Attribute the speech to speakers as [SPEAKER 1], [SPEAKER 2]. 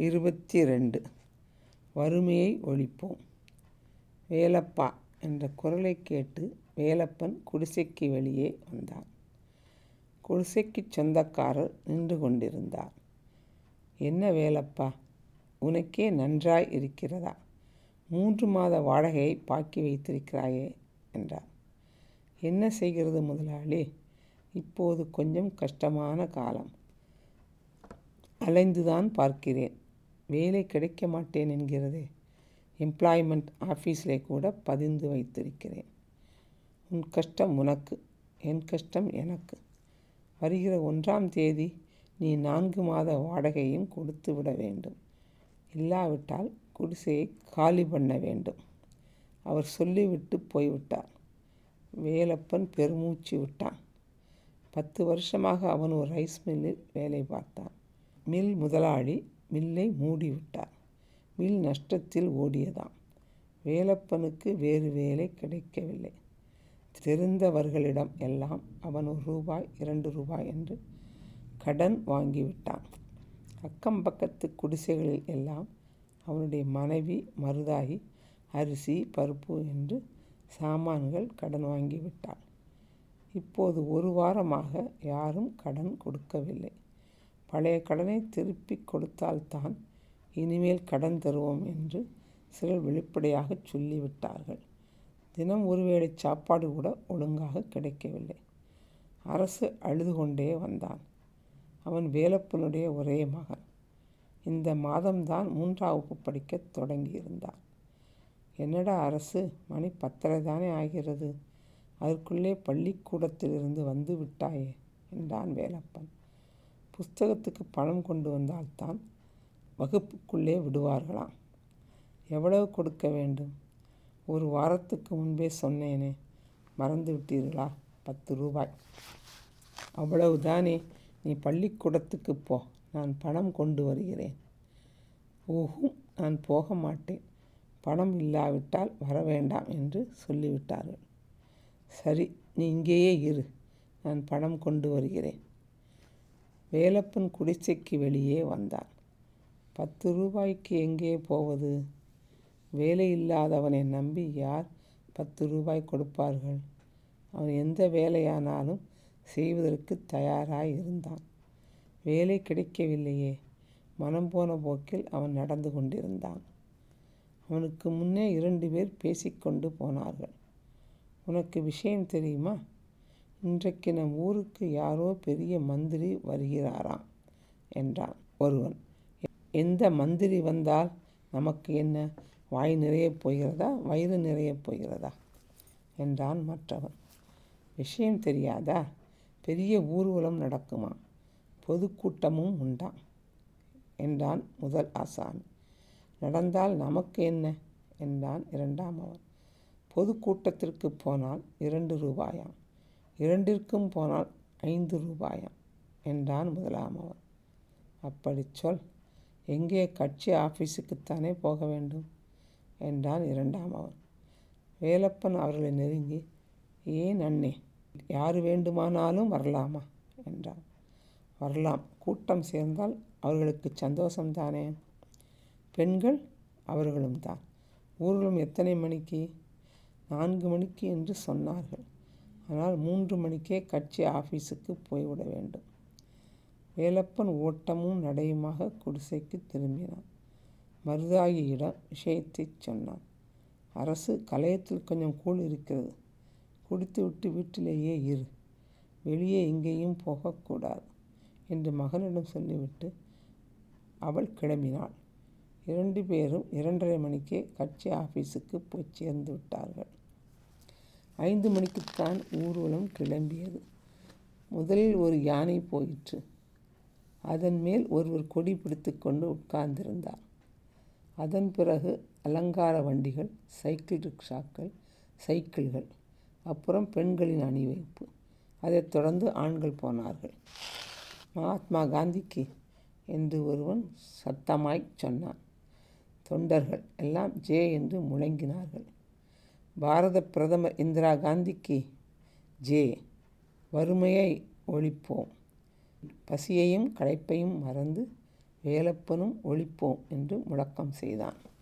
[SPEAKER 1] 22 வறுமையை ஒழிப்போம். வேலப்பா என்ற குரலை கேட்டு வேலப்பன் குடிசைக்கு வெளியே வந்தான். குடிசைக்குச் சொந்தக்காரர் நின்று கொண்டிருந்தார். என்ன வேலப்பா, உனக்கே நன்றாய் இருக்கிறதா? 3 மாத வாடகையை பாக்கி வைத்திருக்கிறாயே என்றார். என்ன செய்கிறது முதலாளி, இப்போது கொஞ்சம் கஷ்டமான காலம். அலைந்துதான் பார்க்கிறேன். வேலை கிடைக்க மாட்டேன் என்கிறதே. எம்ப்ளாய்மெண்ட் ஆஃபீஸிலே கூட பதிந்து வைத்திருக்கிறேன். உன் கஷ்டம் உனக்கு, என் கஷ்டம் எனக்கு. வருகிற 1ஆம் தேதி நீ 4 மாத வாடகையும் கொடுத்து விட வேண்டும். இல்லாவிட்டால் குடிசையை காலி பண்ண வேண்டும். அவர் சொல்லிவிட்டு போய்விட்டார். வேலப்பன் பெருமூச்சு விட்டான். 10 வருஷமாக அவன் ஒரு ரைஸ் மில்லில் வேலை பார்த்தான். மில் முதலாளி மில்லை மூடிவிட்டார். மில் நஷ்டத்தில் ஓடியதாம். வேலப்பனுக்கு வேறு வேலை கிடைக்கவில்லை. தெரிந்தவர்களிடம் எல்லாம் அவன் ₹1, ₹2 என்று கடன் வாங்கிவிட்டான். அக்கம் பக்கத்து குடிசைகளில் எல்லாம் அவனுடைய மனைவி மருதாகி அரிசி பருப்பு என்று சாமான்கள் கடன் வாங்கிவிட்டாள். இப்போது 1 வாரமாக யாரும் கடன் கொடுக்கவில்லை. பழைய கடனை திருப்பி கொடுத்தால்தான் இனிமேல் கடன் தருவோம் என்று சிலர் வெளிப்படையாக சொல்லிவிட்டார்கள். தினம் ஒருவேளை சாப்பாடு கூட ஒழுங்காக கிடைக்கவில்லை. அரசு அழுது கொண்டே வந்தான். அவன் வேலப்பனுடைய ஒரே மகன். இந்த மாதம்தான் 3ஆம் வகுப்பு படிக்க தொடங்கியிருந்தான். என்னடா அரசு, மணி 10:30 தானே ஆகிறது, அதற்குள்ளே பள்ளிக்கூடத்திலிருந்து வந்து விட்டாயே என்றான் வேலப்பன். புஸ்தகத்துக்கு பணம் கொண்டு வந்தால்தான் வகுப்புக்குள்ளே விடுவார்களாம். எவ்வளவு கொடுக்க வேண்டும்? 1 வாரத்துக்கு முன்பே சொன்னேனே, மறந்து விட்டீர்களா? ₹10. அவ்வளவுதானே, நீ பள்ளிக்கூடத்துக்கு போ, நான் பணம் கொண்டு வருகிறேன். ஓஹும், நான் போக மாட்டேன். பணம் இல்லாவிட்டால் வர வேண்டாம் என்று சொல்லிவிட்டார்கள். சரி, நீ இங்கேயே இரு, நான் பணம் கொண்டு வருகிறேன். வேலப்பன் குடிசைக்கு வெளியே வந்தான். ₹10 எங்கே போவது? வேலை இல்லாதவனை நம்பி யார் ₹10 கொடுப்பார்கள்? அவன் எந்த வேலையானாலும் செய்வதற்கு தயாராய் இருந்தான். வேலை கிடைக்கவில்லையே. மனம் போன போக்கில் அவன் நடந்து கொண்டிருந்தான். அவனுக்கு முன்னே 2 பேர் பேசிக்கொண்டு போனார்கள். உனக்கு விஷயம் தெரியுமா? இன்றைக்கு நம் ஊருக்கு யாரோ பெரிய மந்திரி வருகிறாராம் என்றான் ஒருவன். எந்த மந்திரி வந்தால் நமக்கு என்ன, வாய் நிறையப் போகிறதா, வயிறு நிறையப் போகிறதா என்றான் மற்றவன். விஷயம் தெரியாதா? பெரிய ஊர்வலம் நடக்குமா, பொதுக்கூட்டமும் உண்டாம் என்றான் முதல் ஆசாமி. நடந்தால் நமக்கு என்ன என்றான் 2ஆமவன். பொதுக்கூட்டத்திற்கு போனால் ₹2, 2ற்கும் போனால் ₹5 என்றான் முதலாமவன். அப்படி சொல். எங்கே? கட்சி ஆஃபீஸுக்குத்தானே போக வேண்டும் என்றான் 2ஆமவன். வேலப்பன் அவர்களை நெருங்கி, ஏன் அண்ணே, யார் வேண்டுமானாலும் வரலாமா என்றான். வரலாம், கூட்டம் சேர்ந்தால் அவர்களுக்கு சந்தோஷம்தானே. பெண்கள்? அவர்களும் தான். ஊர்வலம் எத்தனை மணிக்கு? 4 மணிக்கு என்று சொன்னார்கள். ஆனால் 3 மணிக்கே கட்சி ஆஃபீஸுக்கு போய்விட வேண்டும். வேலப்பன் ஓட்டமும் நடையுமாக குடிசைக்கு திரும்பினான். மருதாகியிடம் விஷயத்தை சொன்னான். அரசு, கலையத்தில் கொஞ்சம் கூழ் இருக்கிறது, குடித்துவிட்டு வீட்டிலேயே இரு, வெளியே எங்கேயும் போகக்கூடாது என்று மகனிடம் சொல்லிவிட்டு அவள் கிளம்பினாள். 2 பேரும் 2:30 மணிக்கே கட்சி ஆஃபீஸுக்கு போய் சேர்ந்து விட்டார்கள். 5 மணிக்குத்தான் ஊர்வலம் கிளம்பியது. முதலில் ஒரு யானை போயிற்று. அதன் மேல் ஒருவர் கொடி பிடித்து கொண்டு உட்கார்ந்திருந்தார். அதன் பிறகு அலங்கார வண்டிகள், சைக்கிள் ரிக்ஷாக்கள், சைக்கிள்கள், அப்புறம் பெண்களின் அணிவகுப்பு. அதைத் தொடர்ந்து ஆண்கள் போனார்கள். மகாத்மா காந்திக்கு என்று ஒருவன் சத்தமாய் சொன்னான். தொண்டர்கள் எல்லாம் ஜே என்று முழங்கினார்கள். பாரத பிரதமர் இந்திரா காந்திக்கு ஜே. வறுமையை ஒழிப்போம். பசியையும் களைப்பையும் மறந்து வேலப்பனும் ஒழிப்போம் என்று முழக்கம் செய்தான்.